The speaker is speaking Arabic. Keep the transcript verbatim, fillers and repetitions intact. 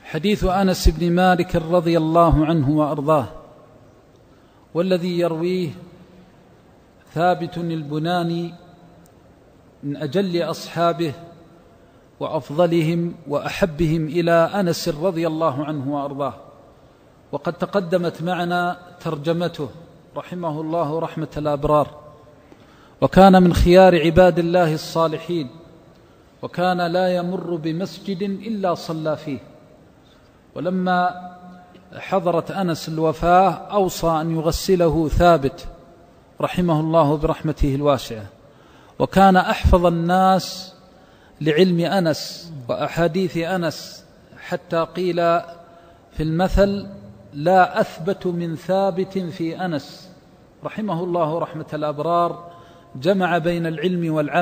حديث أنس بن مالك رضي الله عنه وأرضاه، والذي يرويه ثابت البناني من أجل أصحابه وأفضلهم وأحبهم إلى أنس رضي الله عنه وأرضاه، وقد تقدمت معنا ترجمته رحمه الله رحمة الأبرار، وكان من خيار عباد الله الصالحين، وكان لا يمر بمسجد إلا صلى فيه. ولما حضرت أنس الوفاة أوصى أن يغسله ثابت رحمه الله برحمته الواسعة، وكان أحفظ الناس لعلم أنس وأحاديث أنس، حتى قيل في المثل: لا أثبت من ثابت في أنس رحمه الله رحمة الأبرار، جمع بين العلم والعمل.